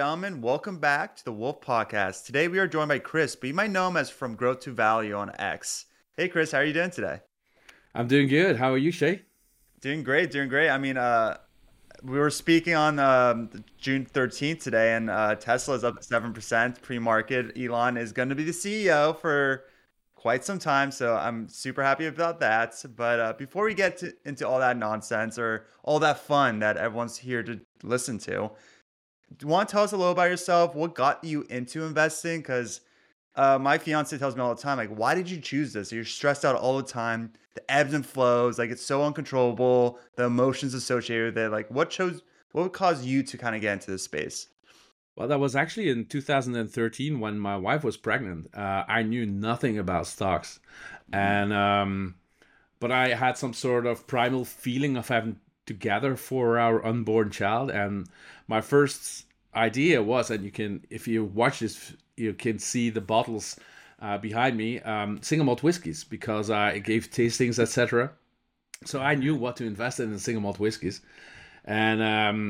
gentlemen. Welcome back to the Wolf Podcast. Today we are joined by Chris, but you might know him as From Growth to Value on X. Hey, Chris, how are you doing today? I'm doing good. How are you, Shay? Doing great, doing great. We were speaking on June 13th today, and Tesla is up 7% pre-market. Elon is going to be the CEO for quite some time, so I'm super happy about that. But before we into all that nonsense or all that fun that everyone's here to listen to, do you want to tell us a little about yourself? What got you into investing? Because my fiance tells me all the time, like, why did you choose this? You're stressed out all the time. The ebbs and flows, like it's so uncontrollable. The emotions associated with it. Like, what would cause you to kind of get into this space? Well, that was actually in 2013 when my wife was pregnant. I knew nothing about stocks, and but I had some sort of primal feeling of having to gather for our unborn child. And my first idea was, and you can, if you watch this, you can see the bottles behind me, single malt whiskeys, because I gave tastings, etc. So I knew what to invest in single malt whiskeys. And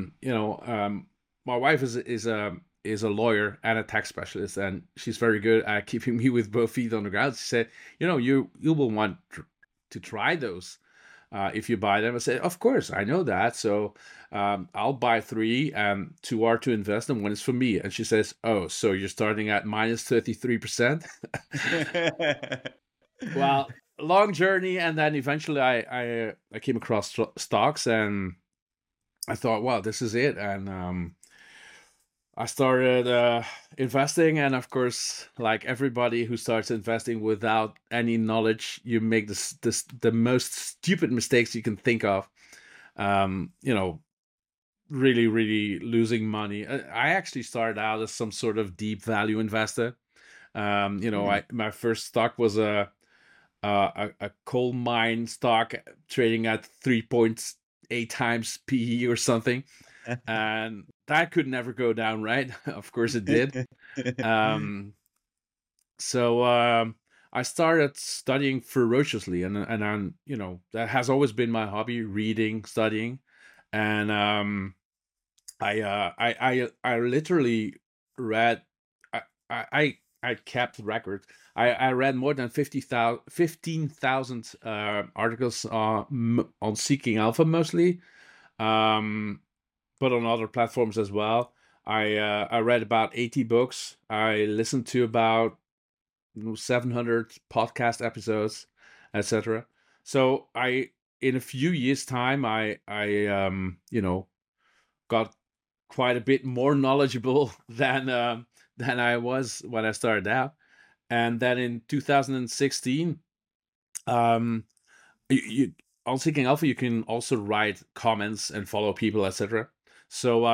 my wife is a lawyer and a tax specialist, and she's very good at keeping me with both feet on the ground. She said, you will want to try those if you buy them. I said, of course, I know that. So I'll buy three, and two are to invest, and one is for me. And she says, oh, so you're starting at minus 33%? Well, long journey, and then eventually I came across stocks, and I thought, wow, this is it. And I started investing, and of course, like everybody who starts investing without any knowledge, you make the most stupid mistakes you can think of. Um, you know, really, really losing money. I actually started out as some sort of deep value investor. Mhm. My first stock was a coal mine stock trading at 3.8 times PE or something, and that could never go down, right? Of course it did. Um, so I started studying ferociously, and that has always been my hobby: reading, studying, and I literally read. I I kept record. I read more than 15,000 articles on Seeking Alpha mostly, um, but on other platforms as well. I read about 80 books. I listened to about 700 podcast episodes, etc. So in a few years' time, I got quite a bit more knowledgeable than I was when I started out. And then in 2016, um, you on Seeking Alpha, you can also write comments and follow people, etc. So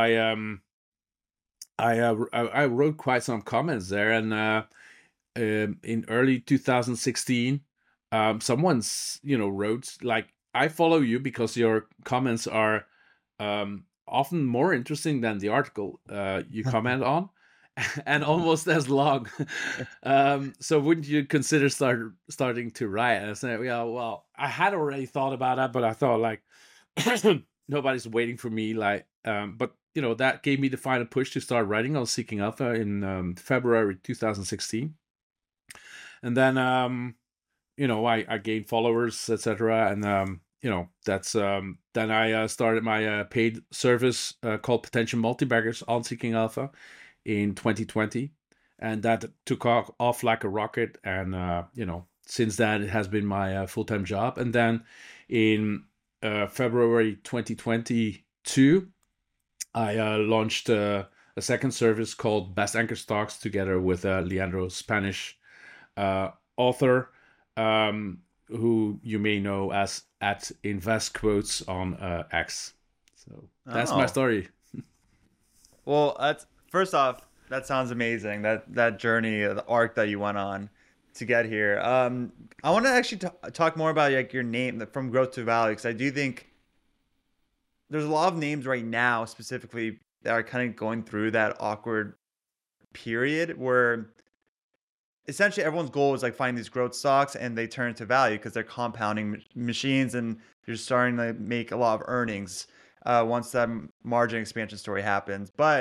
I wrote quite some comments there, and in early 2016, someone's wrote like, I follow you because your comments are often more interesting than the article you comment on, and almost as long. So wouldn't you consider starting to write? And I said, yeah, well, I had already thought about that, but I thought like nobody's waiting for me. Like, but that gave me the final push to start writing on Seeking Alpha in February 2016. And then I gained followers, etc. And that's then I started my paid service called Potential Multibaggers on Seeking Alpha in 2020, and that took off like a rocket. And since then it has been my full-time job. And then in February 2022, I launched a second service called Best Anchor Stocks together with Leandro, Spanish author, who you may know as at Invest Quotes on X. So that's my Oh, story. well, that's first off, that sounds amazing. That journey, the arc that you went on to get here. I want to actually talk more about like your name, from growth to value, because I do think there's a lot of names right now specifically that are kind of going through that awkward period where essentially everyone's goal is like finding these growth stocks and they turn into value because they're compounding machines and you're starting to make a lot of earnings once that margin expansion story happens. But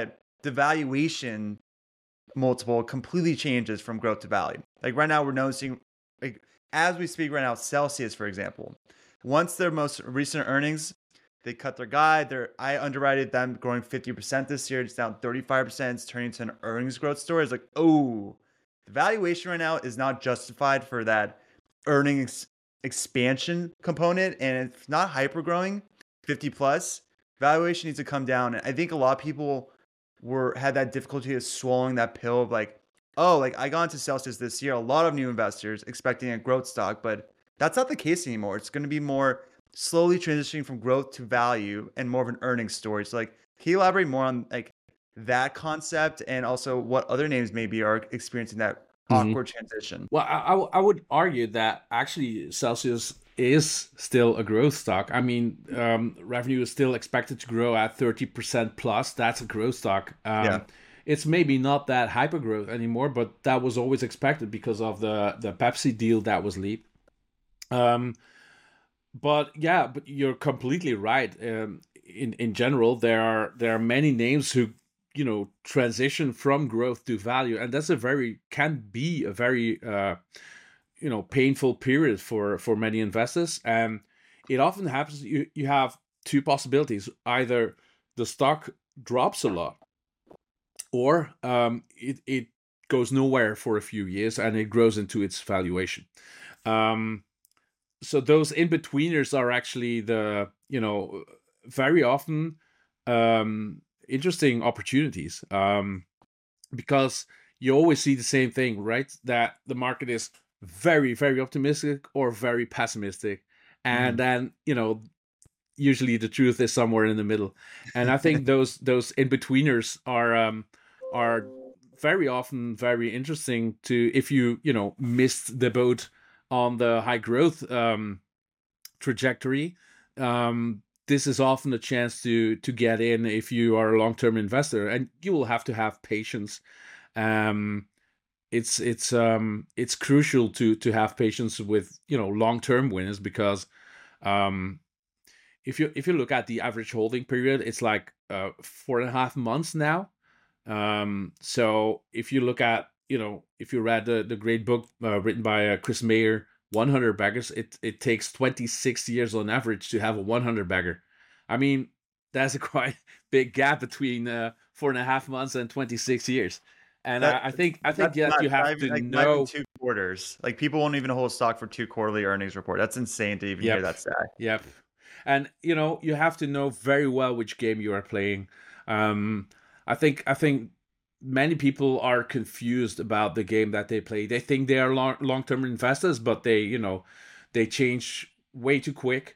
the valuation multiple completely changes from growth to value. Like right now, we're noticing, like as we speak right now, Celsius, for example, once their most recent earnings, they cut their guide. I underwrote them growing 50% this year. It's down 35%. It's turning into an earnings growth story. It's like, oh, the valuation right now is not justified for that earnings expansion component, and it's not hyper growing 50 plus. Valuation needs to come down. And I think a lot of people had that difficulty of swallowing that pill of like, oh, like I got into Celsius this year, a lot of new investors expecting a growth stock, but that's not the case anymore. It's going to be more slowly transitioning from growth to value and more of an earnings story. So like, can you elaborate more on like that concept and also what other names maybe are experiencing that awkward transition? Well, I would argue that actually Celsius is still a growth stock. I mean, revenue is still expected to grow at 30% plus. That's a growth stock. Yeah. It's maybe not that hyper growth anymore, but that was always expected because of the Pepsi deal that was leaked. But yeah, but you're completely right. In general, there are many names who transition from growth to value, and that's can be a very painful period for many investors. And it often happens you have two possibilities: either the stock drops a lot, or it goes nowhere for a few years and it grows into its valuation. So those in-betweeners are actually very often interesting opportunities, because you always see the same thing, right? That the market is very, very optimistic or very pessimistic. And then, usually the truth is somewhere in the middle. And I think those in-betweeners are very often very interesting to, if you missed the boat on the high growth trajectory. This is often a chance to get in if you are a long-term investor, and you will have to have patience. It's crucial to have patience with long-term winners, because if you look at the average holding period, it's like 4.5 months now. So if you look at if you read the great book written by Chris Mayer, 100 baggers, it takes 26 years on average to have a 100 bagger. I mean, that's a quite big gap between 4.5 months and 26 years. And I think that you have to know 2 quarters. Like people won't even hold stock for 2 quarterly earnings report. That's insane to even hear that stat. Yep. And you have to know very well which game you are playing. I think many people are confused about the game that they play. They think they are long-term investors, but they change way too quickly.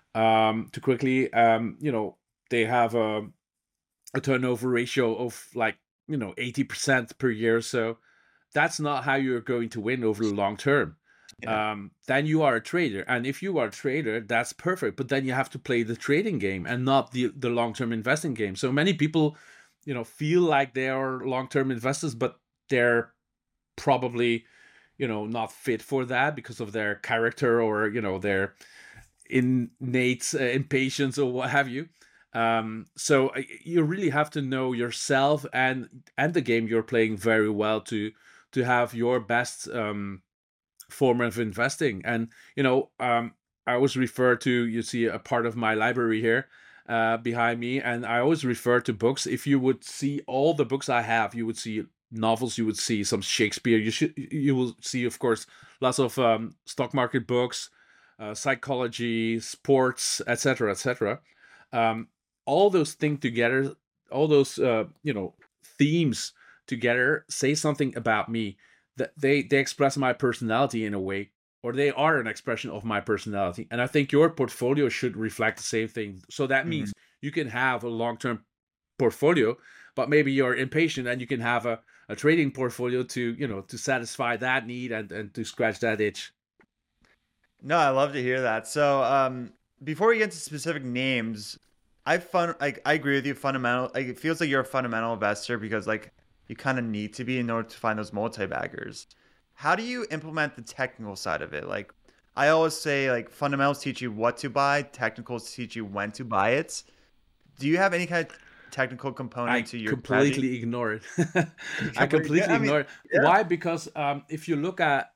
They have a turnover ratio of like 80% per year. So that's not how you're going to win over the long term. Yeah. Then you are a trader, and if you are a trader, that's perfect. But then you have to play the trading game and not the long-term investing game. So many people feel like they are long-term investors, but they're probably, not fit for that because of their character or, their innate impatience or what have you. So you really have to know yourself and the game you're playing very well to have your best form of investing. And, I always refer to, you see a part of my library here, behind me, and I always refer to books. If you would see all the books I have, you would see novels, you would see some Shakespeare, you will see, of course, lots of stock market books, psychology, sports, etc., etc. All those things together, all those themes together, say something about me. That they express my personality in a way, or they are an expression of my personality. And I think your portfolio should reflect the same thing. So that means you can have a long-term portfolio, but maybe you're impatient and you can have a trading portfolio to satisfy that need and to scratch that itch. No, I love to hear that. So before we get to specific names, I agree with you. Fundamental, like it feels like you're a fundamental investor because like you kind of need to be in order to find those multi-baggers. How do you implement the technical side of it? Like I always say, like fundamentals teach you what to buy, technicals teach you when to buy it. Do you have any kind of technical component I to your strategy? completely ignore it. I Yeah, completely I mean, ignore it. yeah. Why? Because if you look at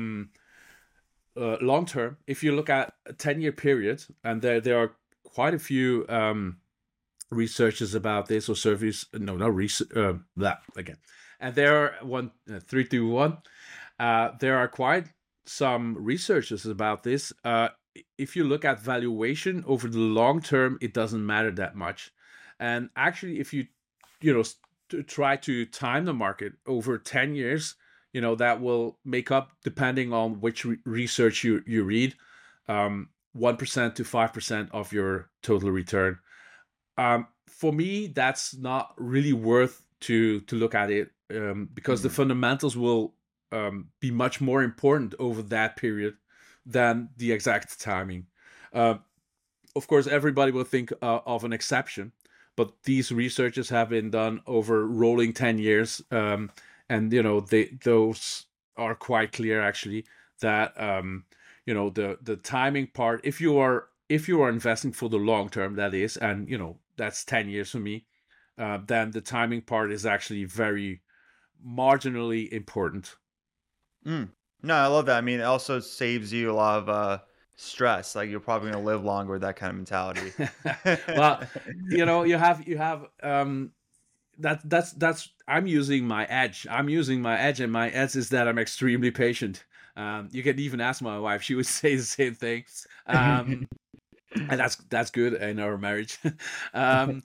long term, if you look at a 10-year period, and there are quite a few researches about this or surveys. No, no research. That again, and there are 3, 2, 1. There are quite some researches about this. If you look at valuation over the long term, it doesn't matter that much. And actually, if you know try to time the market over 10 years, that will make up, depending on which research you read, 1% to 5% of your total return. For me, that's not really worth to look at it, because the Mhm. fundamentals will be much more important over that period than the exact timing. Uh, of course, everybody will think of an exception, but these researches have been done over rolling 10 years, and those are quite clear actually, that the timing part, if you are investing for the long term, that is, and that's 10 years for me, then the timing part is actually very marginally important. Mm. No, I love that. I mean, it also saves you a lot of stress. Like you're probably gonna live longer with that kind of mentality. Well, you have that's I'm using my edge. And my edge is that I'm extremely patient. You can even ask my wife; she would say the same thing. And that's good in our marriage. um,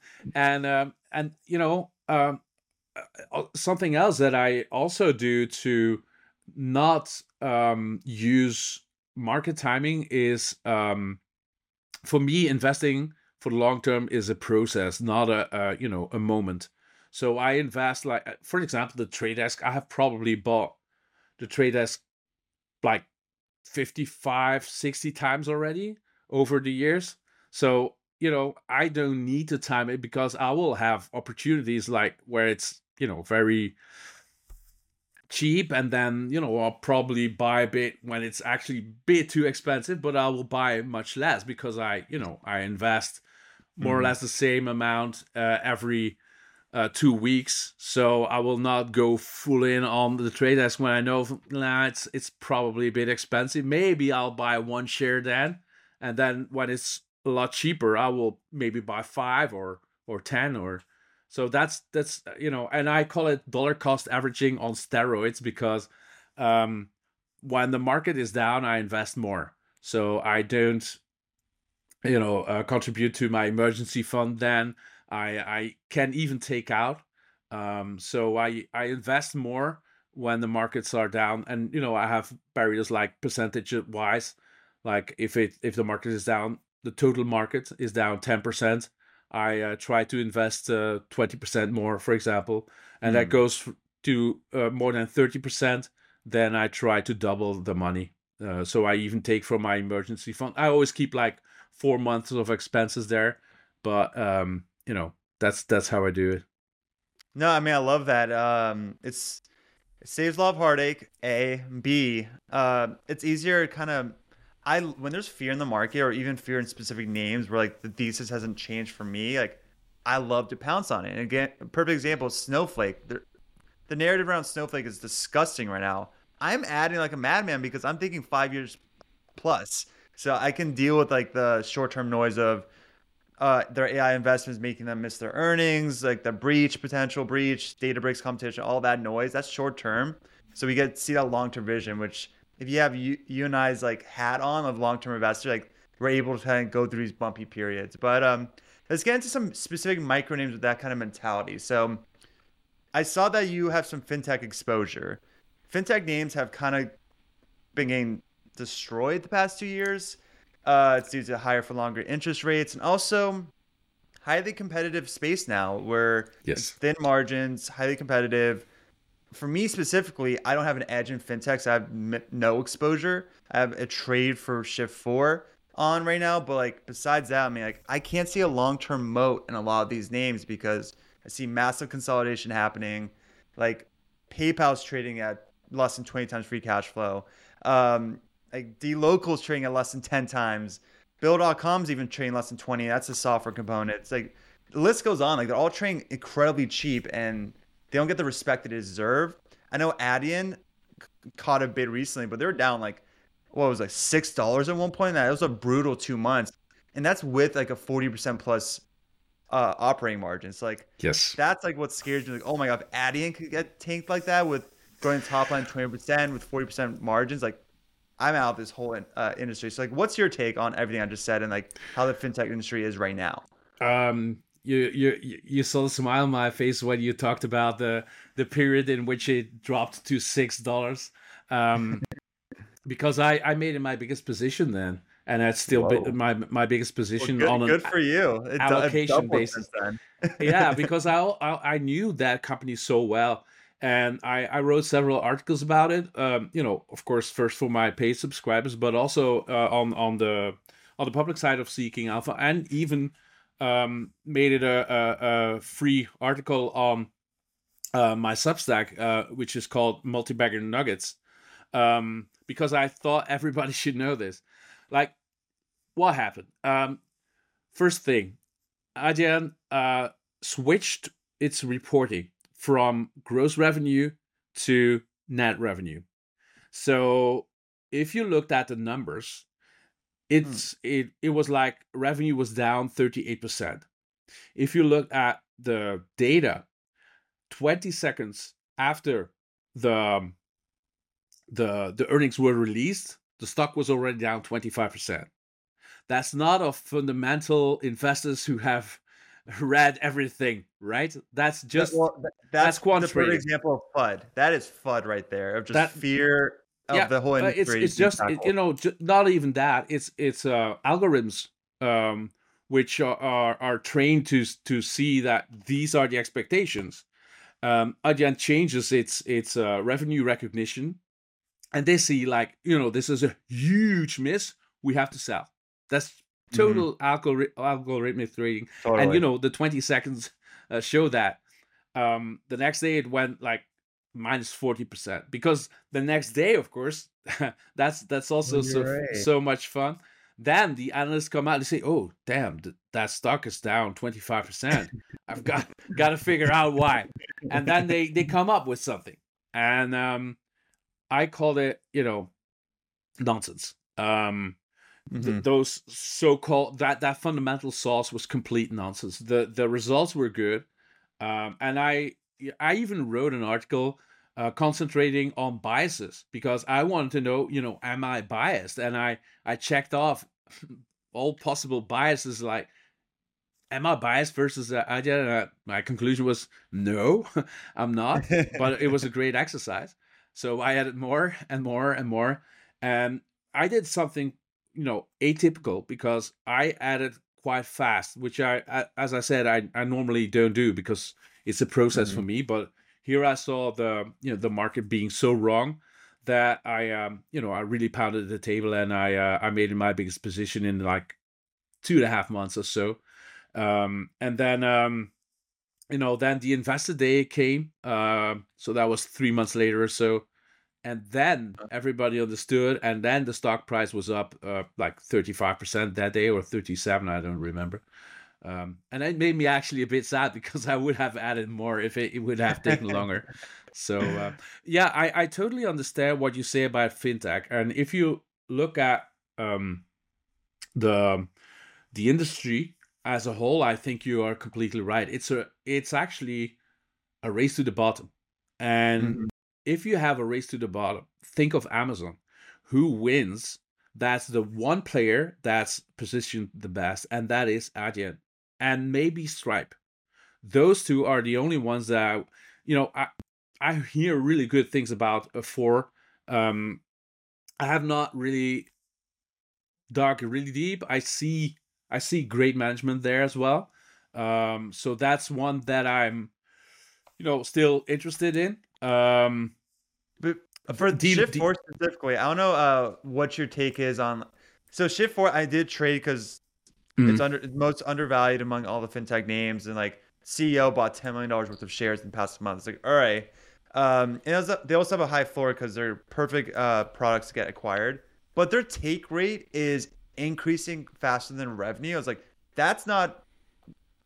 and something else that I also do to not use market timing is, for me, investing for the long term is a process, not a moment. So I invest, like, for example, the trade desk. I have probably bought the trade desk like 55, 60 times already over the years. So I don't need to time it, because I will have opportunities like where it's very cheap, and then I'll probably buy a bit when it's actually a bit too expensive, but I will buy much less, because I invest more or Mhm. less the same amount every 2 weeks. So I will not go full in on the trade desk when I know, nah, it's probably a bit expensive. Maybe I'll buy one share then, and then when it's a lot cheaper, I will maybe buy five or 10, or so. That's and I call it dollar cost averaging on steroids, because um, when the market is down, I invest more. So I don't contribute to my emergency fund. Then I can even take out. So I invest more when the markets are down, and I have barriers like percentage wise. Like if the market is down, the total market is down 10%. I try to invest 20% more, for example, and that Mm. goes to more than 30%. Then I try to double the money. So I even take from my emergency fund. I always keep like 4 months of expenses there, but that's how I do it. No, I mean I love that. It saves a lot of heartache. A, B. It's easier kind of. I when there's fear in the market or even fear in specific names where like the thesis hasn't changed for me, like I love to pounce on it. And again, a perfect example is Snowflake. The narrative around Snowflake is disgusting right now. I'm adding like a madman because I'm thinking 5 years plus, so I can deal with like the short term noise of their AI investments making them miss their earnings, like the potential breach, Databricks competition, all that noise. That's short term. So we get to see that long term vision, which if you have you and I's like hat on of long term investor, like we're able to kind of go through these bumpy periods. But let's get into some specific micro names with that kind of mentality. So I saw that you have some fintech exposure. Fintech names have kind of been getting destroyed the past 2 years. It's due to higher for longer interest rates and also highly competitive space now where it's Yes. thin margins, highly competitive. For me specifically, I don't have an edge in fintechs. I have no exposure. I have a trade for Shift 4 on right now, but like besides that, I mean like I can't see a long-term moat in a lot of these names because I see massive consolidation happening. Like PayPal's trading at less than 20 times free cash flow. Um, like DLocal's trading at less than 10 times. Bill.com's even trading less than 20. That's a software component. It's like the list goes on. Like they're all trading incredibly cheap, and they don't get the respect they deserve. I know Adyen caught a bid recently, but they were down like what was like $6 at one point. That was a brutal 2 months, and that's with like a 40% plus operating margin. So like Yes. that's like what scares me. Like, oh my god, if Adyen could get tanked like that with growing top line 20% with 40% margins, like I'm out of this whole industry. So like, what's your take on everything I just said and like how the fintech industry is right now? You saw the smile on my face when you talked about the period in which it dropped to $6. Um, because I made it my biggest position then, and that's still Whoa. my biggest Well, position on good an for you. It allocation doubled since basis. then. Yeah, because I knew that company so well, and I wrote several articles about it. Of course, first for my paid subscribers, but also on the public side of Seeking Alpha, and even made it a free article on my Substack, which is called Multi-Bagger Nuggets, because I thought everybody should know this. Like, what happened? First thing, Adyen switched its reporting from gross revenue to net revenue. So if you looked at the numbers, it was like revenue was down 38%. If you look at the data 20 seconds after the the earnings were released, the stock was already down 25%. That's not of fundamental investors who have read everything, right? That's just that's That's quant the perfect trading. example of FUD. That is FUD right there of just That fear of Yeah, the whole industry it's being just tackled. not even that. It's algorithms which are trained to see that these are the expectations. Adyen changes its revenue recognition, and they see like this is a huge miss. We have to sell. That's Hmm. total algorithmic trading, and Totally. the 20 seconds show that. The next day it went like minus 40% because the next day, of course, that's Oh, also you're right. so much fun. Then the analysts come out and say, "Oh, damn, that stock is down 25%. I've got to figure out why." And then they come up with something, and I called it, nonsense. Hmm. Those so-called that fundamental sauce was complete nonsense. The results were good, and I even wrote an article concentrating on biases because I wanted to know, am I biased? And I checked off all possible biases, like am I biased versus Adyen? My conclusion was no, I'm not. But it was a great exercise. So I added more and more and more. And I did something, atypical because I added quite fast, which as I said, I normally don't do because it's a process for Hmm. me. But here I saw the market being so wrong that I really pounded the table and I made it my biggest position in like 2.5 months or so. And then then the investor day came. So that was 3 months later or so, and then everybody understood, and then the stock price was up like 35% that day, or 37, I don't remember. And it made me actually a bit sad because I would have added more if it would have taken longer. So yeah, I totally understand what you say about fintech, and if you look at the the industry as a whole, I think you are completely right. It's actually a race to the bottom. And Hmm. if you have a race to the bottom, think of Amazon. Who wins? That's the one player that's positioned the best, and that is Adyen. And maybe Stripe. Those two are the only ones that I hear really good things about for. I have not really dug really deep. I see great management there as well. So that's one that I'm still interested in. But for Shift The 4 specifically, I don't know what your take is on. So Shift 4, I did trade because it's mm, most undervalued among all the fintech names, and like CEO bought $10 million worth of shares in the past month. It's like, all right. And they also have a high floor because they're perfect products to get acquired, but their take rate is increasing faster than revenue. I was like, that's not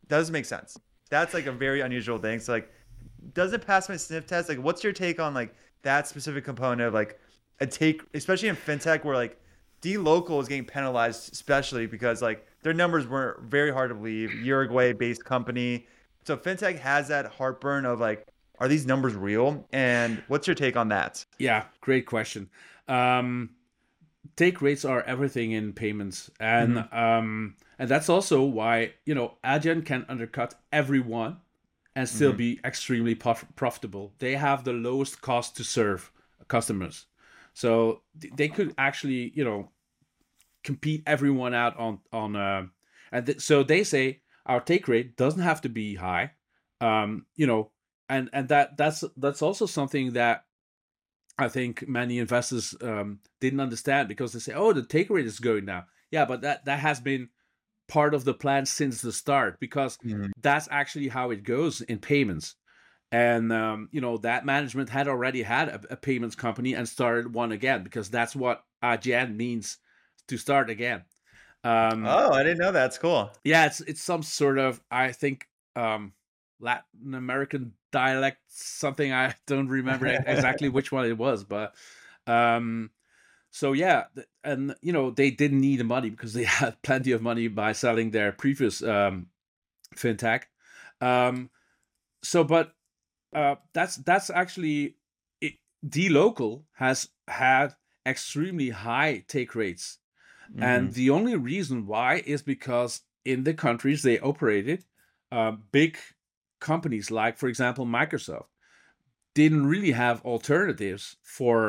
does make sense. That's like a very unusual thing. So like, does it pass my sniff test? Like, what's your take on like that specific component of like a take, especially in fintech where like dLocal is getting penalized, especially because like their numbers were very hard to believe. Uruguay-based company, so fintech has that heartburn of like, are these numbers real? And what's your take on that? Yeah, great question. Um, Take rates are everything in payments, Mm-hmm. and that's also why Adyen can undercut everyone and still Mm-hmm. be extremely profitable. They have the lowest cost to serve customers, so they could actually compete everyone out so they say our take rate doesn't have to be high, um, you know, and that's also something that I think many investors didn't understand, because they say, "Oh, the take rate is going down." Yeah, but that has been part of the plan since the start, because Mm-hmm. that's actually how it goes in payments. And that management had already had a payments company and started one again, because that's what AGN means, to start again. Um, Oh, I didn't know that. It's cool. yeah, it's some sort of, I think, um, Latin American dialect, something. I don't remember exactly which one it was, but um, so yeah, and they didn't need the money because they had plenty of money by selling their previous fintech. Um, but that's actually it, dLocal has had extremely high take rates, and Mm-hmm. the only reason why is because in the countries they operated, big companies like, for example, Microsoft didn't really have alternatives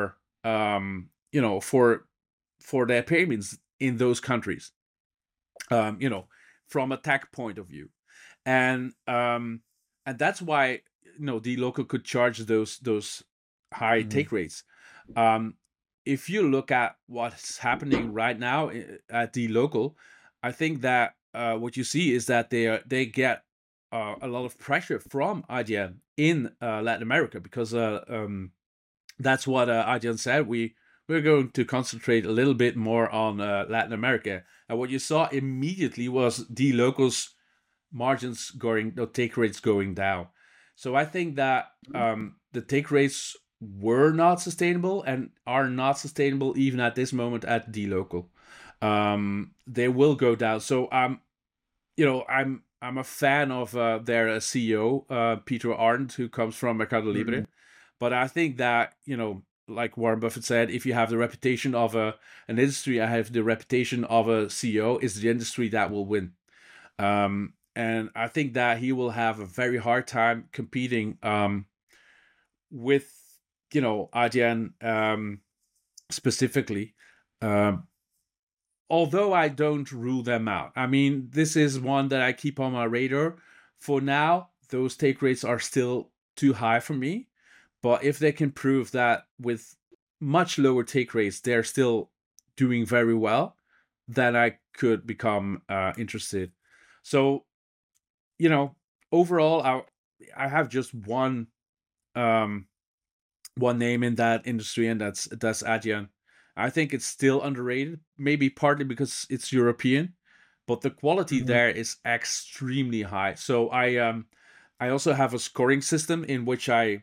for their payments in those countries, um, you know, from a tech point of view, and that's why dLocal could charge those high Mm-hmm. take rates. Um, if you look at what's happening right now at dLocal, I think that what you see is that they get a lot of pressure from IGN in Latin America, because that's what IGN said. We're going to concentrate a little bit more on Latin America, and what you saw immediately was dLocal's margins going, no, take rates going down. So I think that the take rates were not sustainable and are not sustainable even at this moment at dLocal. They will go down. So I'm a fan of their CEO, Peter Arndt, who comes from Mercado Mm-hmm. Libre. But I think that like Warren Buffett said, if you have the reputation of an industry, I have the reputation of a CEO, is the industry that will win. And I think that he will have a very hard time competing with Adyen specifically. Um, Although I don't rule them out. I mean, this is one that I keep on my radar. For now, those take rates are still too high for me. But if they can prove that with much lower take rates, they're still doing very well, then I could become interested. So, you know, overall, I have just um, one name in that industry, and that's Adyen. I think it's still underrated, maybe partly because it's European, but the quality Mm-hmm. there is extremely high. So I also have a scoring system in which I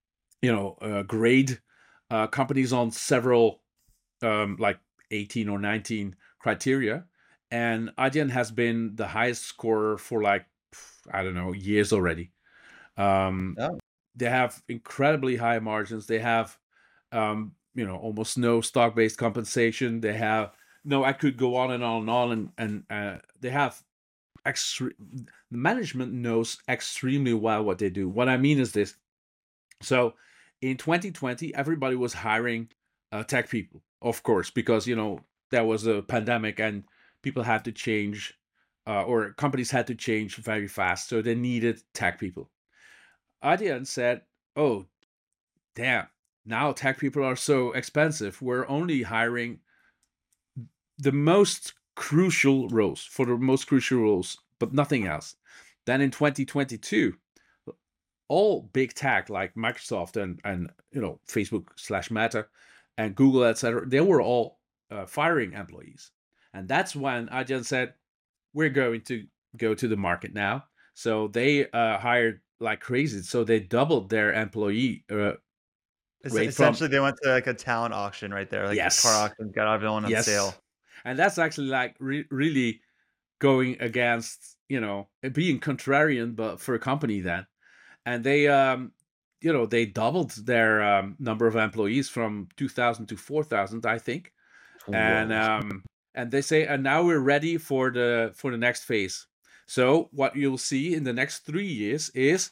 grade companies on several like 18 or 19 criteria, and Adyen has been the highest scorer for like I don't know years already. Um, Oh. they have incredibly high margins. They have almost no stock-based compensation. They have no. I could go on and on and on, and they have the management knows extremely well what they do. What I mean is this: so in 2020, everybody was hiring tech people, of course, because there was a pandemic and people had to change, or companies had to change very fast, so they needed tech people. Adyen said, "Oh, damn, now tech people are so expensive. We're only hiring the most crucial roles for the most crucial roles, but nothing else." Then in 2022, all big tech like Microsoft and Facebook slash Meta and Google, etc., they were all firing employees. And that's when Adyen said, we're going to go to the market now. So they hired like crazy. So they doubled their employee rate from Essentially, they went to like a talent auction right there, like car yes, auction, got everyone on yes, sale. and that's actually like really going against being contrarian, but for a company then, and they they doubled their number of employees from 2,000 to 4,000, I think, and Whoa. and they say, and now we're ready for the next phase. So what you'll see in the next 3 years is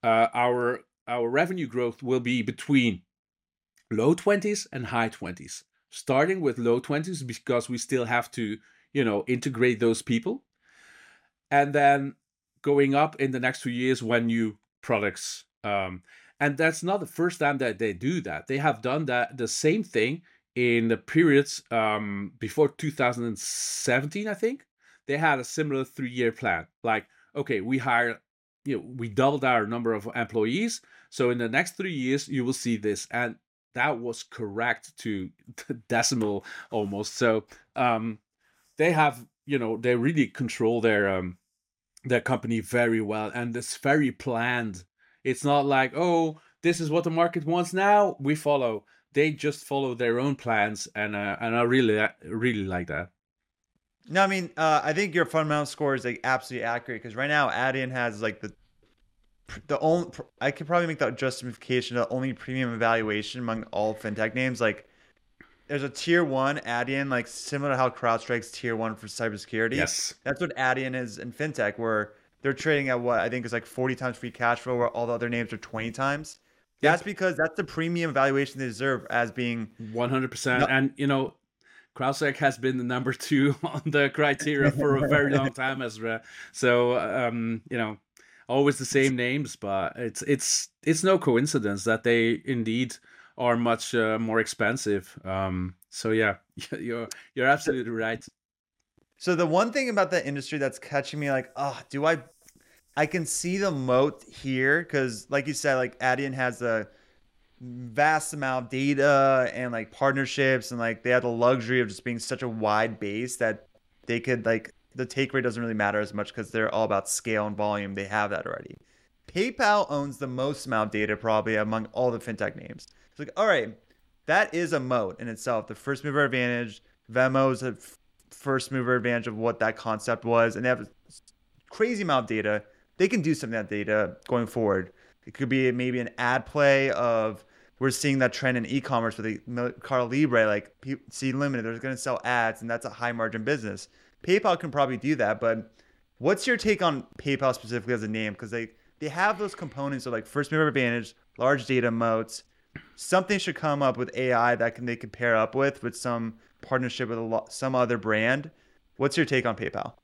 our revenue growth will be between low 20s and high 20s, starting with low 20s because we still have to integrate those people, and then going up in the next 2 years when new products. And that's not the first time that they do that. They have done that the same thing in the periods before 2017, I think. They had a similar 3-year plan. Like, okay, we doubled our number of employees. So in the next 3 years, you will see this. And that was correct to the decimal almost. So they have, they really control their company very well, and it's very planned. It's not like, oh, this is what the market wants now, we follow. They just follow their own plans, and I really like that. No, I mean, I think your fundamental score is like absolutely accurate because right now Adyen has like the only I could probably make that justification the only premium evaluation among all fintech names. Like, there's a tier one Adyen, like similar to how CrowdStrike's tier one for cybersecurity. Yes. That's what Adyen is in fintech, where they're trading at what I think is like 40 times free cash flow, where all the other names are 20 times. That's Yep. because that's the premium valuation they deserve as being 100%. no, And CrowdStrike has been the number 2 on the criteria for a very long time as well. So always the same names, but it's no coincidence that they indeed are much more expensive. So yeah, you're absolutely right. So the one thing about the industry that's catching me, like, oh, I can see the moat here because, like you said, like Adyen has a vast amount of data and like partnerships, and like they have the luxury of just being such a wide base that they could like the take rate doesn't really matter as much because they're all about scale and volume. They have that already. PayPal owns the most amount of data probably among all the fintech names. It's like, all right, that is a moat in itself. The first mover advantage. Venmo's a first mover advantage of what that concept was, and they have a crazy amount of data. They can do something with that data going forward. It could be maybe an ad play of we're seeing that trend in e-commerce with the Mercado Libre, like see limited, they're going to sell ads, and that's a high margin business. PayPal can probably do that, but what's your take on PayPal specifically as a name? Because they have those components of like first mover advantage, large data moats. Something should come up with AI that they could pair up with some partnership with some other brand. What's your take on PayPal?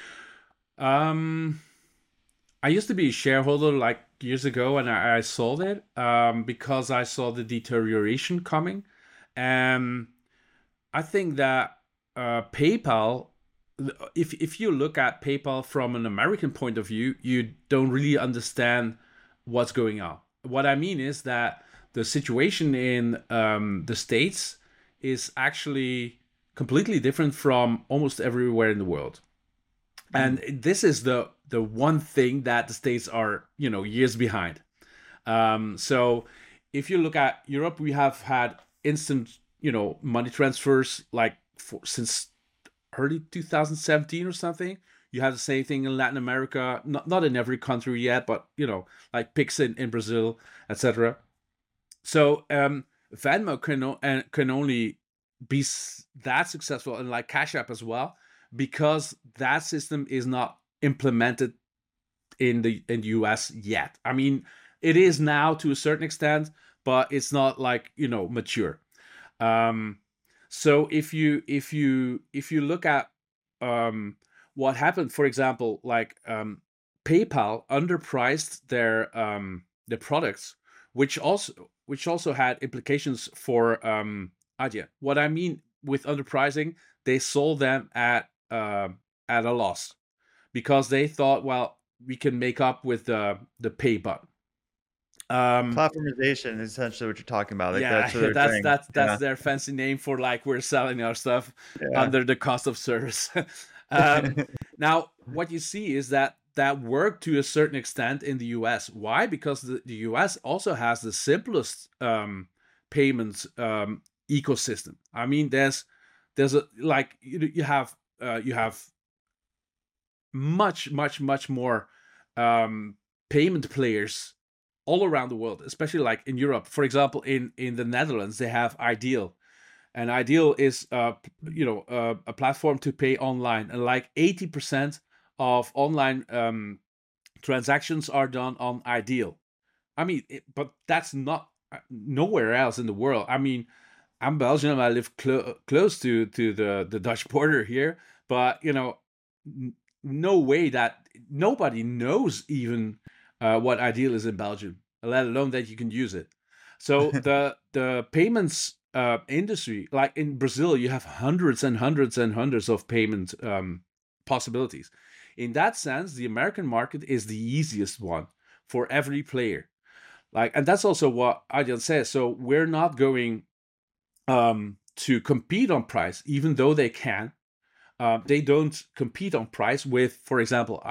Um, I used to be a shareholder like years ago, and I sold it because I saw the deterioration coming. Um, I think that PayPal, if you look at PayPal from an American point of view, you don't really understand what's going on. What I mean is that the situation in the States is actually completely different from almost everywhere in the world. And this is the one thing that the States are years behind. So if you look at Europe, we have had instant money transfers like since early 2017 or something. You have the same thing in Latin America, not in every country yet, but like Pix in Brazil, etc. So Venmo can only be that successful, and like Cash App as well, because that system is not implemented in the US yet. I mean, it is now to a certain extent, but it's not like mature. So if you look at what happened, for example, like PayPal underpriced their products, which also had implications for Adyen. What I mean with underpricing, they sold them at a loss because they thought, well, we can make up with the pay button. Platformization is essentially what you're talking about. Like Yeah, that's what they're that's saying. that's Yeah. that's their fancy name for like we're selling our stuff Yeah. under the cost of service. Now, what you see is that that work to a certain extent in the US. Why? Because the US also has the simplest payments ecosystem. I mean, there's a like you have much more payment players all around the world, especially like in Europe. For example, in the Netherlands, they have Ideal, and Ideal is a platform to pay online, and like 80% of online transactions are done on Ideal. I mean, but that's not nowhere else in the world. I mean, I'm Belgian. I live close to the Dutch border here, but no way that nobody knows even what Ideal is in Belgium, let alone that you can use it. So the payments industry, like in Brazil, you have hundreds and hundreds and hundreds of payment possibilities. In that sense, the American market is the easiest one for every player. Like, and that's also what Adyen says. So we're not going to compete on price, even though they can. They don't compete on price with, for example,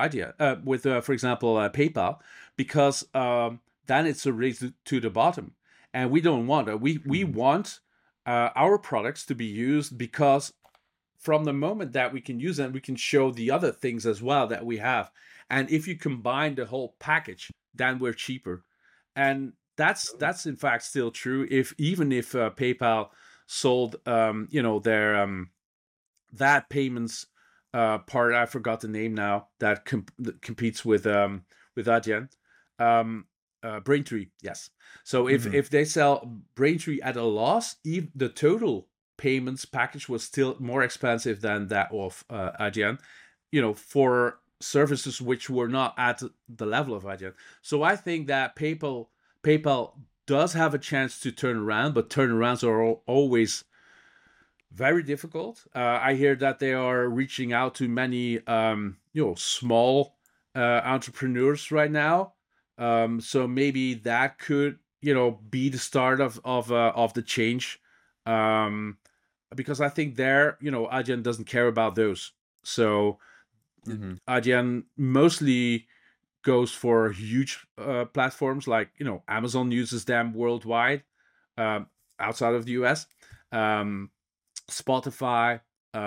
PayPal, because then it's a race to the bottom, and we don't want that. We want our products to be used because from the moment that we can use them, we can show the other things as well that we have. And if you combine the whole package, then we're cheaper. And that's in fact still true. Even if PayPal sold their that payments part, I forgot the name now, that competes with Adyen, Braintree. Yes. So if they sell Braintree at a loss, the total payments package was still more expensive than that of Adyen, for services which were not at the level of Adyen. So I think that PayPal does have a chance to turn around, but turnarounds are always very difficult. I hear that they are reaching out to many small entrepreneurs right now. So maybe that could be the start of the change. Because I think Adyen doesn't care about those. So Adyen mostly goes for huge platforms like Amazon uses them worldwide, outside of the US. Spotify,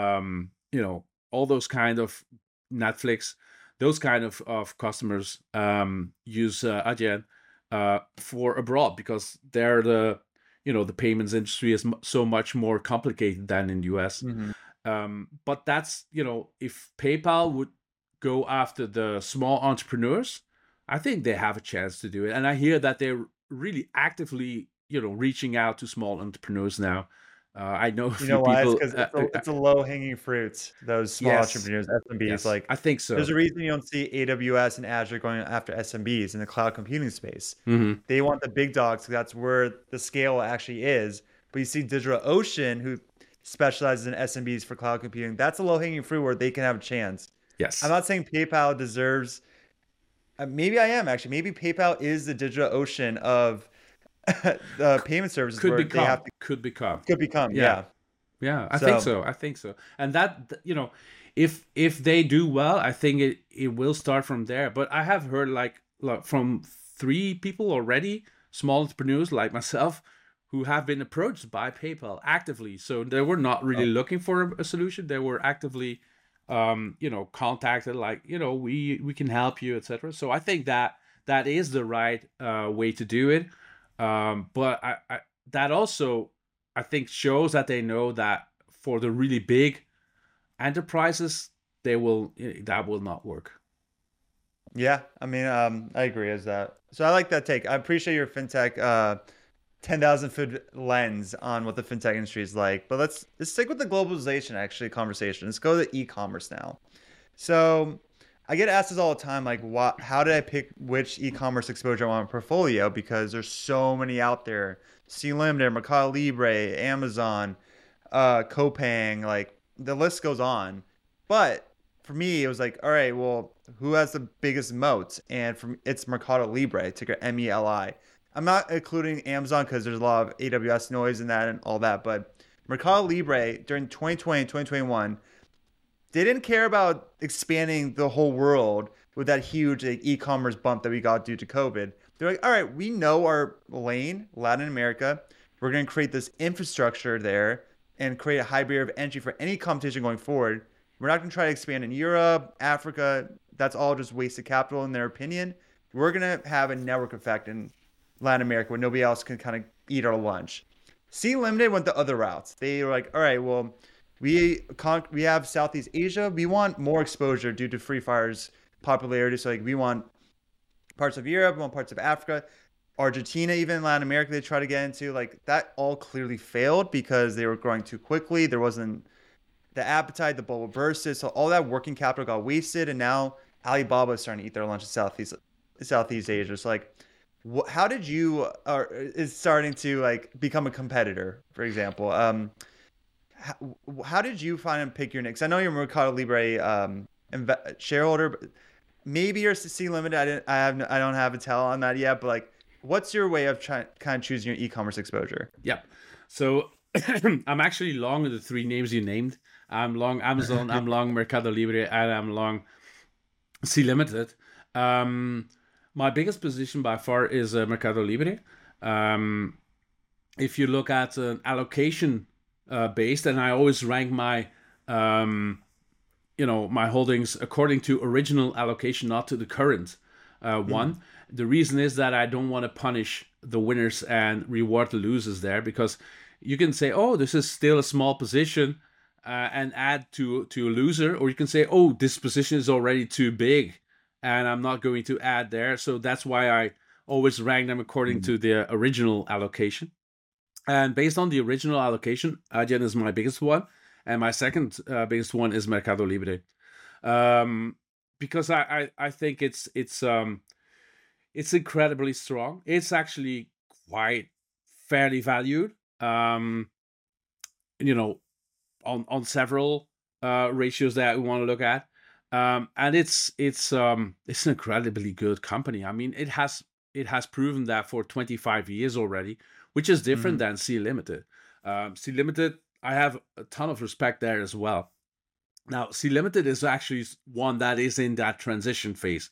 all those kind of Netflix, those kind of customers use Adyen for abroad, because they're the payments industry is so much more complicated than in the US. But that's, if PayPal would go after the small entrepreneurs, I think they have a chance to do it. And I hear that they're really actively, reaching out to small entrepreneurs now. I know a few why? It's people. because it's a low-hanging fruit, those small entrepreneurs, SMBs. Yes, Like, I think so. there's a reason you don't see AWS and Azure going after SMBs in the cloud computing space. They want the big dogs, because that's where the scale actually is. But you see DigitalOcean, who specializes in SMBs for cloud computing. That's a low-hanging fruit where they can have a chance. Yes. I'm not saying PayPal deserves. Maybe I am actually. Maybe PayPal is the DigitalOcean of the payment services. Could become. Yeah. Yeah, I think so. And that, if they do well, I think it will start from there. But I have heard like from 3 people already, small entrepreneurs like myself, who have been approached by PayPal actively. So they were not really looking for a solution. They were actively, contacted, like, we can help you, etc. So I think that is the right way to do it. But I that also, I think, shows that they know that for the really big enterprises, that will not work. Yeah, I mean, I agree as that. So I like that take. I appreciate your fintech 10,000 foot lens on what the fintech industry is like. But let's stick with the globalization conversation. Let's go to e-commerce now. So I get asked this all the time, like, how did I pick which e-commerce exposure I want in my portfolio? Because there's so many out there. C-Limited, Mercado Libre, Amazon, Coupang, like the list goes on. But for me, it was like, all right, well, who has the biggest moats? And it's Mercado Libre, ticker MELI. I'm not including Amazon because there's a lot of AWS noise in that and all that. But Mercado Libre during 2020, 2021, they didn't care about expanding the whole world, with that huge like, e-commerce bump that we got due to COVID. They're like, all right, we know our lane, Latin America. We're going to create this infrastructure there and create a high barrier of entry for any competition going forward. We're not going to try to expand in Europe, Africa. That's all just wasted capital in their opinion. We're going to have a network effect in Latin America where nobody else can kind of eat our lunch. Sea Limited went the other routes. They were like, all right, well, we have Southeast Asia. We want more exposure due to Free Fire's popularity. So like we want parts of Europe, we want parts of Africa, Argentina, even Latin America. They try to get into like that. All clearly failed because they were growing too quickly. There wasn't the appetite. The bubble bursted, so all that working capital got wasted. And now Alibaba is starting to eat their lunch in Southeast Asia. So like, how did you is starting to like become a competitor, for example? How did you find and pick your nicks? I know you're a Mercado Libre shareholder, but maybe you're Sea Limited. I don't have a tell on that yet. But like, what's your way of trying kind of choosing your e-commerce exposure? Yeah. So I'm actually long the three names you named. I'm long Amazon, I'm long Mercado Libre, and I'm long Sea Limited. My biggest position by far is Mercado Libre. If you look at an allocation based, and I always rank my my holdings according to original allocation, not to the current one. The reason is that I don't want to punish the winners and reward the losers there, because you can say, oh, this is still a small position and add to a loser, or you can say, oh, this position is already too big and I'm not going to add there. So that's why I always rank them according to the original allocation. And based on the original allocation, Adyen is my biggest one, and my second biggest one is Mercado Libre, because I think it's incredibly strong. It's actually quite fairly valued, on several ratios that we want to look at, and it's an incredibly good company. I mean, it has proven that for 25 years already, which is different than Sea Limited. Sea Limited, I have a ton of respect there as well. Now, Sea Limited is actually one that is in that transition phase.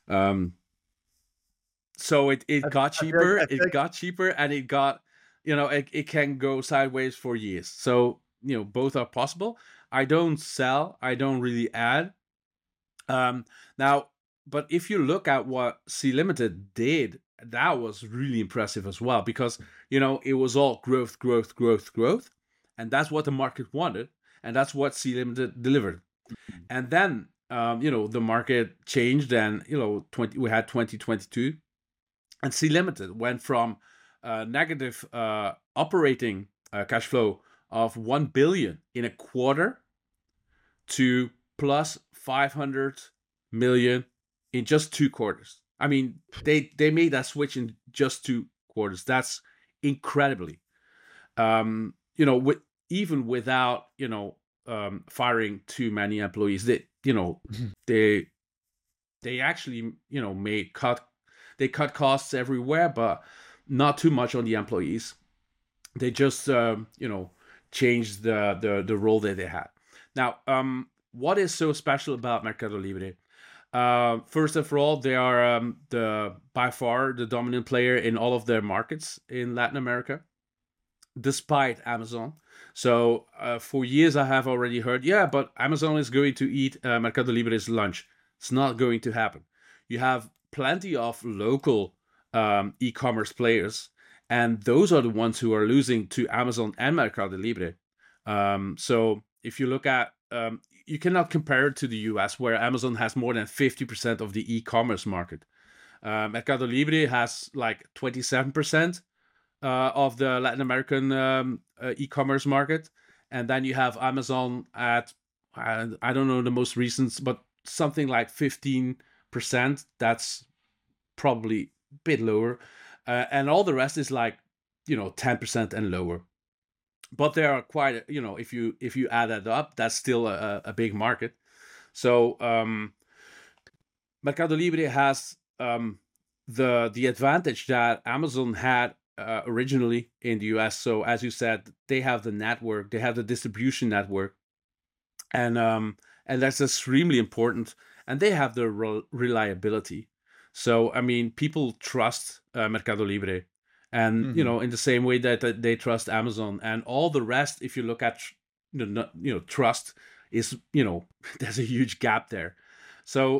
So it got cheaper, got cheaper, and it got, it can go sideways for years. So, both are possible. I don't sell, I don't really add. Now, but if you look at what Sea Limited did, that was really impressive as well, because, it was all growth, growth, growth, growth. And that's what the market wanted. And that's what Sea Limited delivered. And then, the market changed, and, we had 2022. And Sea Limited went from negative operating cash flow of 1 billion in a quarter to plus 500 million in just 2 quarters. I mean, they made that switch in just 2 quarters. That's incredibly, even without firing too many employees. They actually they cut costs everywhere, but not too much on the employees. They just changed the role that they had. Now, what is so special about Mercado Libre? First of all, they are by far the dominant player in all of their markets in Latin America, despite Amazon. So for years I have already heard, but Amazon is going to eat Mercado Libre's lunch. It's not going to happen. You have plenty of local e-commerce players, and those are the ones who are losing to Amazon and Mercado Libre. So if you look at, you cannot compare it to the US, where Amazon has more than 50% of the e-commerce market. Mercado Libre has like 27% of the Latin American e-commerce market. And then you have Amazon at, I don't know the most recent, but something like 15%. That's probably a bit lower. And all the rest is like, 10% and lower. But there are quite, if you add that up, that's still a big market. So Mercado Libre has the advantage that Amazon had originally in the US. So as you said, they have the network, they have the distribution network, and that's extremely important. and they have the reliability. So I mean, people trust Mercado Libre, and Hmm. in the same way that they trust Amazon and all the rest. If you look at trust is there's a huge gap there. So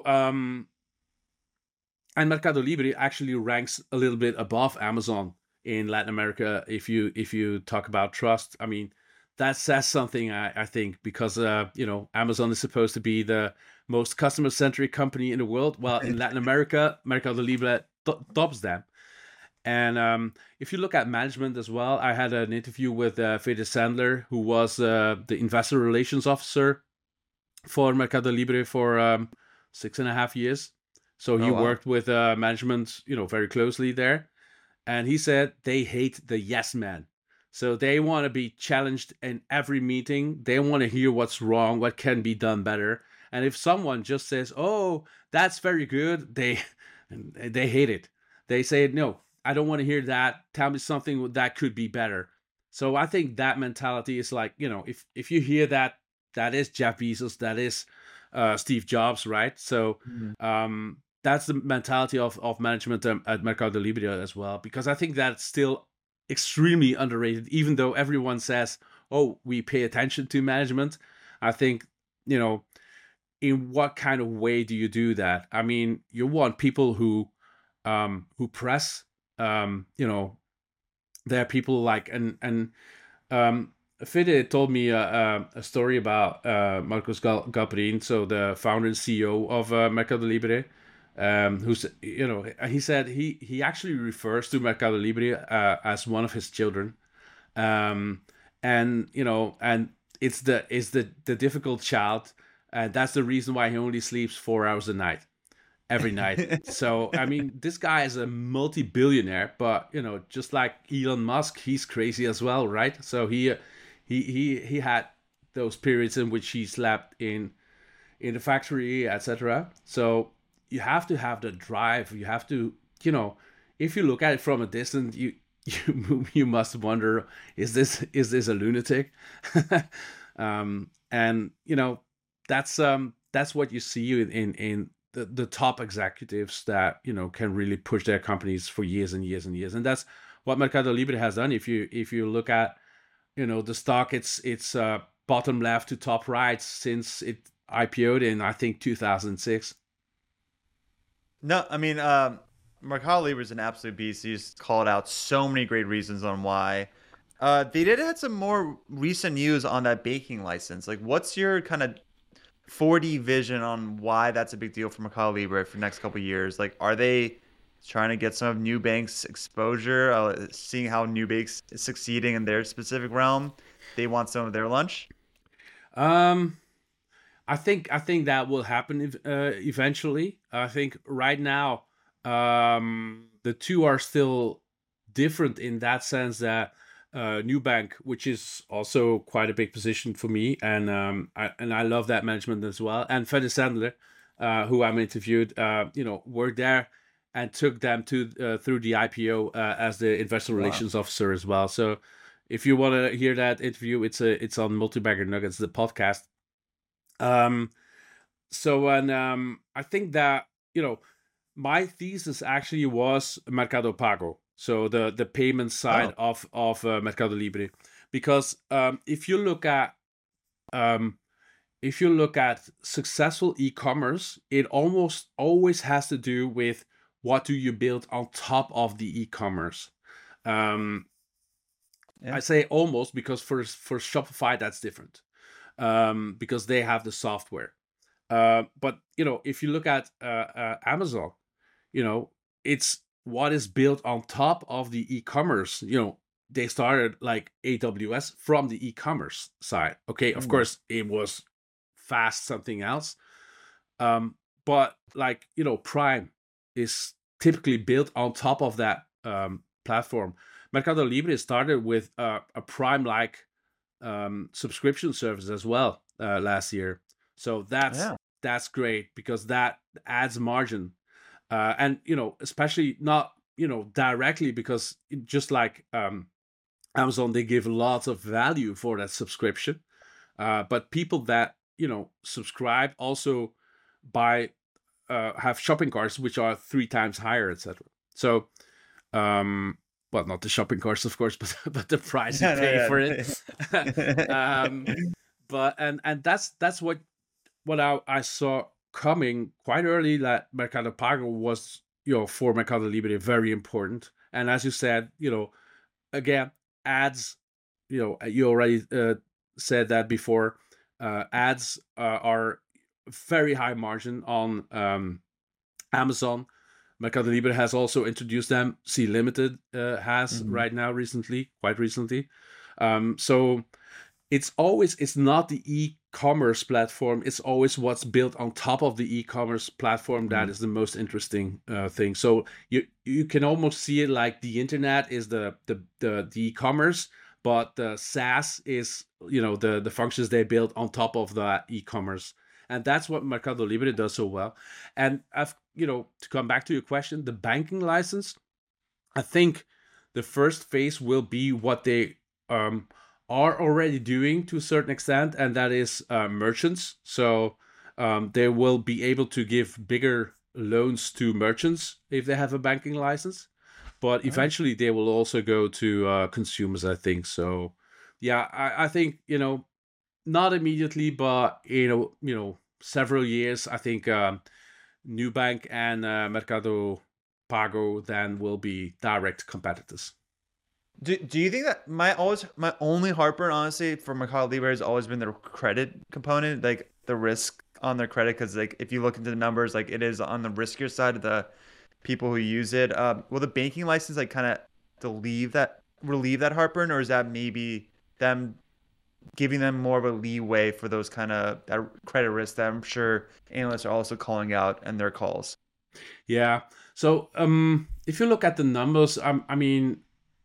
and Mercado Libre actually ranks a little bit above Amazon in Latin America. If you talk about trust, I mean, that says something. I think because Amazon is supposed to be the most customer centric company in the world. Well, in Latin America, Mercado Libre tops them. And if you look at management as well, I had an interview with Fede Sandler, who was the investor relations officer for Mercado Libre for 6.5 years. So Oh he wow. worked with management, very closely there. And he said they hate the yes man. So they want to be challenged in every meeting. They want to hear what's wrong, what can be done better. And if someone just says, "Oh, that's very good," they hate it. They say, "No, I don't want to hear that. Tell me something that could be better." So I think that mentality is like, if you hear that, that is Jeff Bezos, that is Steve Jobs, right? So Mhm. that's the mentality of management at Mercado Libre as well, because I think that's still extremely underrated, even though everyone says, "Oh, we pay attention to management." I think, you know, in what kind of way do you do that? I mean, you want people who press, there are people like um, Fede told me a story about Marcos Galperin, so the founder and CEO of Mercado Libre, who's he said he actually refers to Mercado Libre as one of his children, um, and it's the difficult child, and that's the reason why he only sleeps 4 hours a night every night. So I mean, this guy is a multi-billionaire, but just like Elon Musk, he's crazy as well, right? So he had those periods in which he slept in the factory, etc. So you have to have the drive. You have to, if you look at it from a distance, you must wonder, is this a lunatic? And that's what you see in the top executives that can really push their companies for years and years and years, and that's what Mercado Libre has done. If you look at the stock, it's bottom left to top right since it IPO'd in, I think, 2006. No, I mean, Mercado Libre is an absolute beast. You just called out so many great reasons on why. They did had some more recent news on that baking license. Like, what's your kind of 4D vision on why that's a big deal for Mercado Libre for the next couple of years? Like, are they trying to get some of Nubank's exposure, seeing how Nubank's is succeeding in their specific realm? They want some of their lunch? Um, I think that will happen eventually. I think right now, the two are still different in that sense that Nubank, which is also quite a big position for me, and I love that management as well, and Fede Sandler, who I'm interviewed, worked there and took them to through the IPO as the investor Wow. relations officer as well. So if you want to hear that interview, it's on Multibagger Nuggets, the podcast. Um, so and I think that my thesis actually was Mercado Pago, so the payment side Oh, of Mercado Libre, because um, if you look at successful e-commerce, it almost always has to do with what do you build on top of the e-commerce. Um, yeah. I say almost because for Shopify that's different, because they have the software. But if you look at Amazon, you know, it's what is built on top of the e-commerce. They started like AWS from the e-commerce side. Okay, of Mm. course it was fast something else, um, but like Prime is typically built on top of that platform. Mercado Libre started with a Prime like subscription service as well last year. So that's Yeah. that's great because that adds margin, and especially not directly because just like Amazon, they give lots of value for that subscription, but people that subscribe also buy have shopping carts which are 3 times higher, etc. So, well, not the shopping carts, of course, but the price you pay for it. um, but and that's what I saw coming quite early, that Mercado Pago was, for Mercado Libre very important. And as you said, again, ads, you already said that before. Ads are very high margin on Amazon. Mercado Libre has also introduced them. Sea Limited has right now, quite recently. So it's not the e-commerce platform. It's always what's built on top of the e-commerce platform that is the most interesting thing. So you can almost see it like the internet is the e-commerce, but the SaaS is the functions they build on top of the e-commerce. And that's what Mercado Libre does so well. And to come back to your question, the banking license, I think the first phase will be what they are already doing to a certain extent, and that is merchants. So they will be able to give bigger loans to merchants if they have a banking license. But eventually they will also go to consumers, I think. So, yeah, I think, not immediately, but, several years, I think Nubank and Mercado Pago then will be direct competitors. Do you think that my only heartburn, honestly, for Mercado Libre has always been the credit component, like the risk on their credit? Because like if you look into the numbers, like it is on the riskier side of the people who use it. Will the banking license like kind of relieve that heartburn, or is that maybe them giving them more of a leeway for those kind of that credit risk that I'm sure analysts are also calling out in their calls? Yeah. So if you look at the numbers, I mean,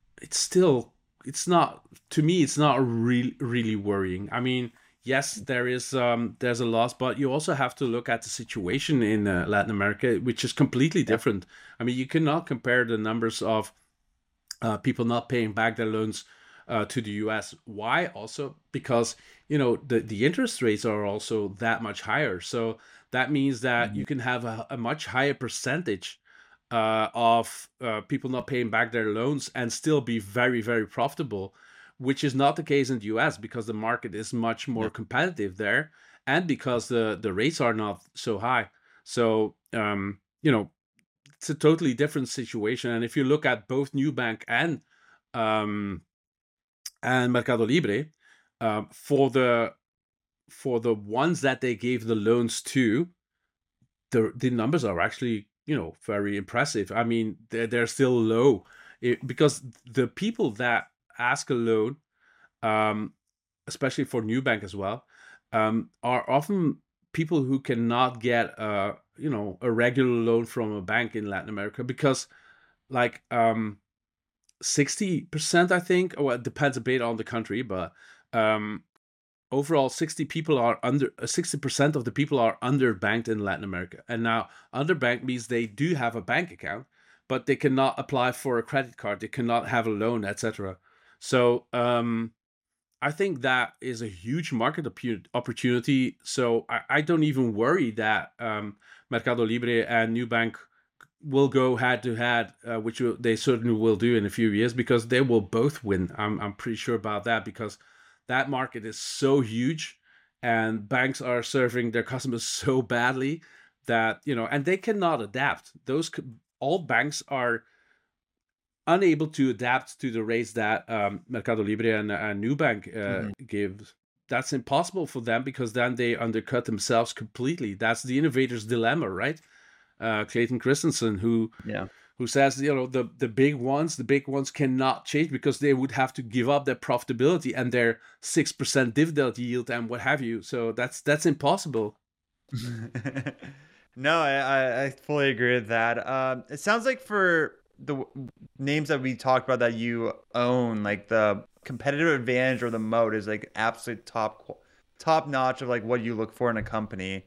it's not, to me, it's not really worrying. I mean, yes, there's a loss, but you also have to look at the situation in Latin America, which is completely different. I mean, you cannot compare the numbers of people not paying back their loans to the US. Why? Also because the interest rates are also that much higher. So that means that you can have a much higher percentage of people not paying back their loans and still be very, very profitable, which is not the case in the US because the market is much more competitive there, and because the rates are not so high. So it's a totally different situation. And if you look at both Nubank and Mercado Libre, for the ones that they gave the loans to, the numbers are actually very impressive. I mean, they're still low because the people that ask a loan, especially for Nubank as well, are often people who cannot get a regular loan from a bank in Latin America because, like, 60%, I think, or it depends a bit on the country, but overall 60% of the people are underbanked in Latin America. And now underbanked means they do have a bank account, but they cannot apply for a credit card, they cannot have a loan, etc. So I think that is a huge market opportunity. So I don't even worry that Mercado Libre and Nubank will go head to head, which they certainly will do in a few years, because they will both win. I'm pretty sure about that, because that market is so huge and banks are serving their customers so badly that, and they cannot adapt. All banks are unable to adapt to the rates that Mercado Libre and Nubank give. That's impossible for them, because then they undercut themselves completely. That's the innovator's dilemma, right? Clayton Christensen, who says, the big ones cannot change because they would have to give up their profitability and their 6% dividend yield and what have you. So that's impossible. No, I fully agree with that. It sounds like for the names that we talked about that you own, like the competitive advantage or the moat is like absolute top notch of like what you look for in a company.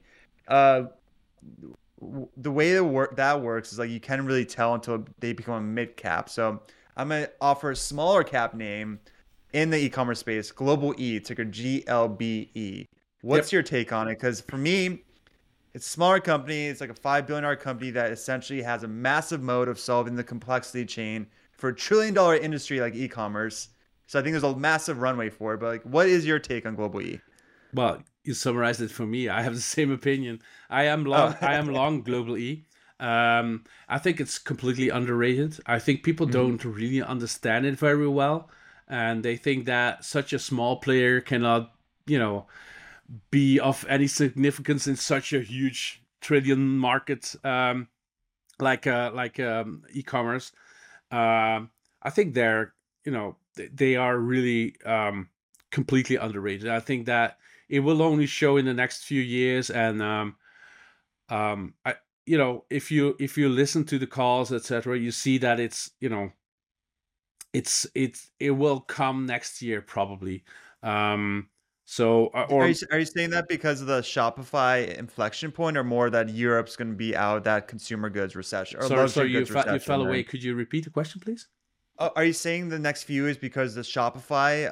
The way that works is like you can't really tell until they become a mid cap. So I'm gonna offer a smaller cap name in the e-commerce space, Global E, ticker GLBE. What's your take on it? Because for me, It's a smaller company. It's like a $5 billion company that essentially has a massive mode of solving the complexity chain for $1 trillion industry like e-commerce. So I think there's a massive runway for it. But like, what is your take on Global E? Well, you summarized it for me. I have the same opinion. Oh, I am long Global E. I think it's completely underrated. I think people mhm. don't really understand it very well, and they think that such a small player cannot, you know, be of any significance in such a huge trillion market, like e-commerce. I think they are really completely underrated. I think that it will only show in the next few years, and I if you listen to the calls, etc., you see that it will come next year probably. Um, so or Are you saying that because of the Shopify inflection point, or more that Europe's going to be out of that consumer goods recession or sorry, luxury goods you fell recession? away. Then Could you repeat the question, please? are you saying the next few is because the Shopify,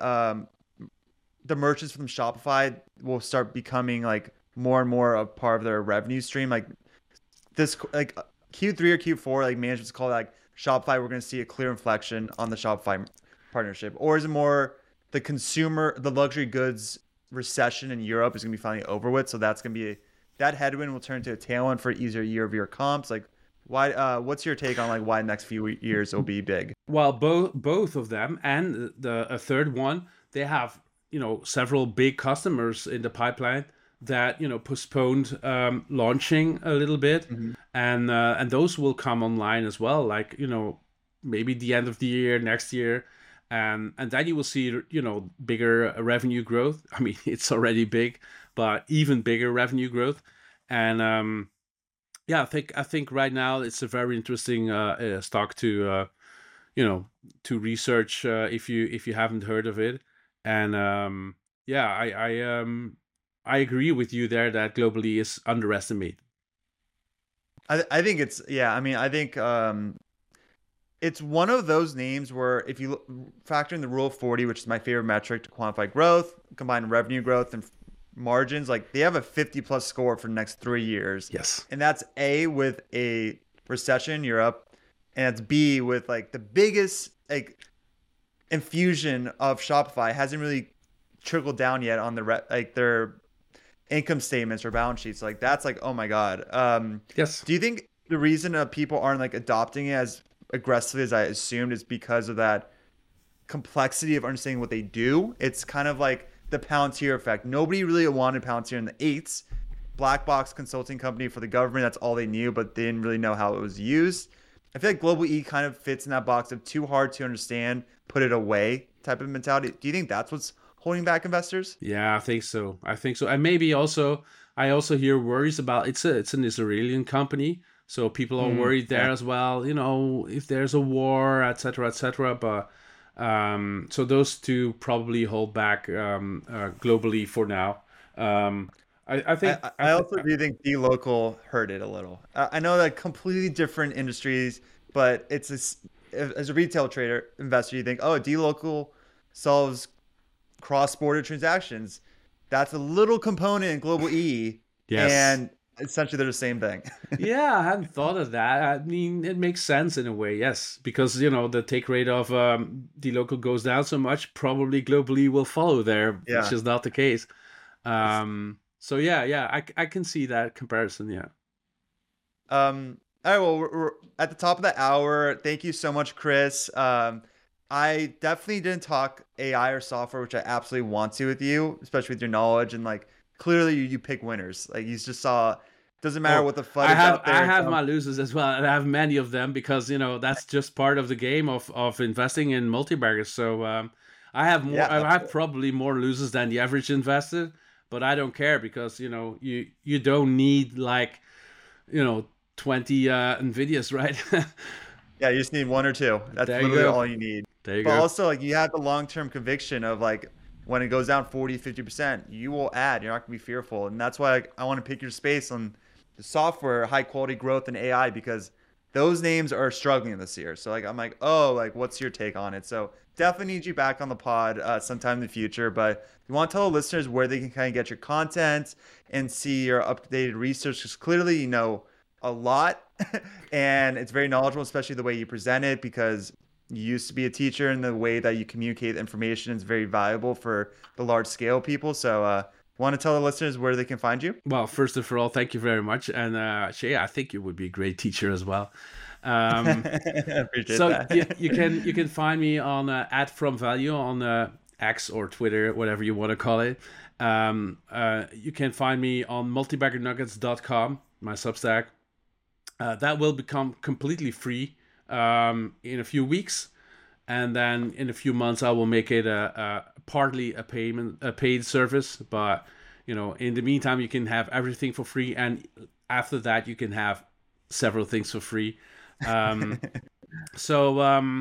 the merchants from Shopify will start becoming like more and more a part of their revenue stream? Like this, like Q3 or Q4, like management's call it like Shopify. We're going to see a clear inflection on the Shopify partnership, or is it more the consumer, the luxury goods recession in Europe is going to be finally over with? So that's going to be that headwind will turn into a tailwind for easier year-over-year comps. Like, why? What's your take on like why the next few years will be big? Well, both of them and the a third one, they have several big customers in the pipeline that postponed launching a little bit, Mhm. and those will come online as well. Like maybe the end of the year next year, and then you will see bigger revenue growth. I mean, it's already big, but even bigger revenue growth, and yeah, I think right now it's a very interesting stock you know to research if you haven't heard of it. And yeah, I agree with you there that globally is underestimated. I think it's yeah. I mean, I think it's one of those names where if you factor in the rule of 40, which is my favorite metric to quantify growth, combine revenue growth and margins, like they have a 50 plus score for the next 3 years. Yes. And that's A with a recession in Europe. And it's B with like the biggest like infusion of Shopify hasn't really trickled down yet on the like their income statements or balance sheets. Like that's like, oh my God. Yes. Do you think the reason people aren't like adopting it as aggressively as I assumed is because of that complexity of understanding what they do? It's kind of like the Palantir effect. Nobody really wanted Palantir in the eights. Black box consulting company for the government. That's all they knew, but they didn't really know how it was used. I feel like Global E kind of fits in that box of too hard to understand, put it away type of mentality. Do you think that's what's holding back investors? Yeah, I think so. I think so. And maybe also I also hear worries about it's an Israeli company, so people are Mm, worried yeah. there as well. If there's a war, etc., etc. But so those two probably hold back globally for now. Um, I I think also do think D-Local hurt it a little. I know that completely different industries, but as a retail trader investor, you think, oh, D-Local solves cross-border transactions. That's a little component in Global E, yes. and essentially they're the same thing. Yeah, I hadn't thought of that. I mean, it makes sense in a way, yes, because the take rate of the local goes down so much, probably globally will follow there, which Yeah. is not the case. It's So yeah, I can see that comparison. Yeah, all right, well, we're at the top of the hour. Thank you so much, Chris. I definitely didn't talk AI or software, which I absolutely want to with you, especially with your knowledge and like clearly you pick winners. Like you just saw, doesn't matter oh, what the FUD is out I there. It's have my losers as well, and I have many of them because that's just part of the game of investing in multi-baggers. So I yeah, have probably more losers than the average investor, but I don't care because you don't need like you know 20 Nvidias, right? yeah. You just need one or two. That's There you literally go. all you need. There you But go. also like you have the long-term conviction of like when it goes down 40, 50%, you will add. You're not gonna be fearful. And that's why I want to pick your space on the software, high quality growth and AI because those names are struggling this year. So like I'm like, oh, like what's your take on it? So definitely need you back on the pod sometime in the future. But you want to tell the listeners where they can kind of get your content and see your updated research? Because clearly you know a lot, and it's very knowledgeable, especially the way you present it. Because you used to be a teacher, and the way that you communicate information is very valuable for the large scale people. So, want to tell the listeners where they can find you? Well, first of all, thank you very much. And Shay, I think you would be a great teacher as well. Um, I appreciate so that. you can find me on at From Value on X or Twitter, whatever you want to call it. You can find me on multibaggernuggets.com, my Substack. That will become completely free in a few weeks, and then in a few months I will make it a partly a paid service. But in the meantime, you can have everything for free, and after that, you can have several things for free. Um, so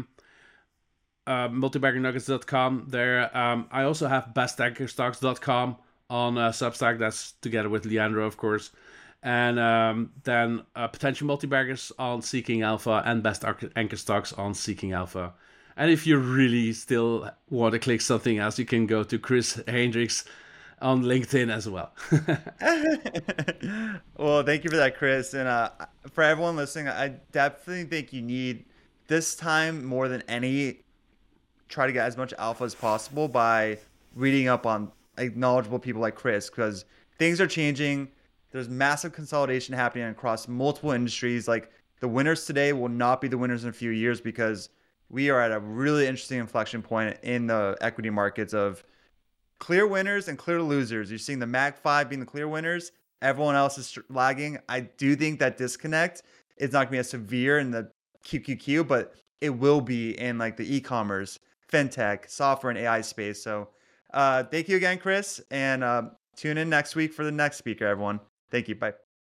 multibaggernuggets.com there. I also have bestanchorstocks.com on Substack. That's together with Leandro, of course. And then potential multibaggers on Seeking Alpha and best anchor stocks on Seeking Alpha. And if you really still want to click something else, you can go to Chris Hendricks on LinkedIn as well. Well, thank you for that, Chris. And for everyone listening, I definitely think you need this time more than any, try to get as much alpha as possible by reading up on like knowledgeable people like Chris, because things are changing. There's massive consolidation happening across multiple industries. Like the winners today will not be the winners in a few years, because we are at a really interesting inflection point in the equity markets of clear winners and clear losers. You're seeing the Mag 5 being the clear winners. Everyone else is lagging. I do think that disconnect is not going to be as severe in the QQQ, but it will be in like the e-commerce, fintech, software, and AI space. So thank you again, Chris. And tune in next week for the next speaker, everyone. Thank you. Bye.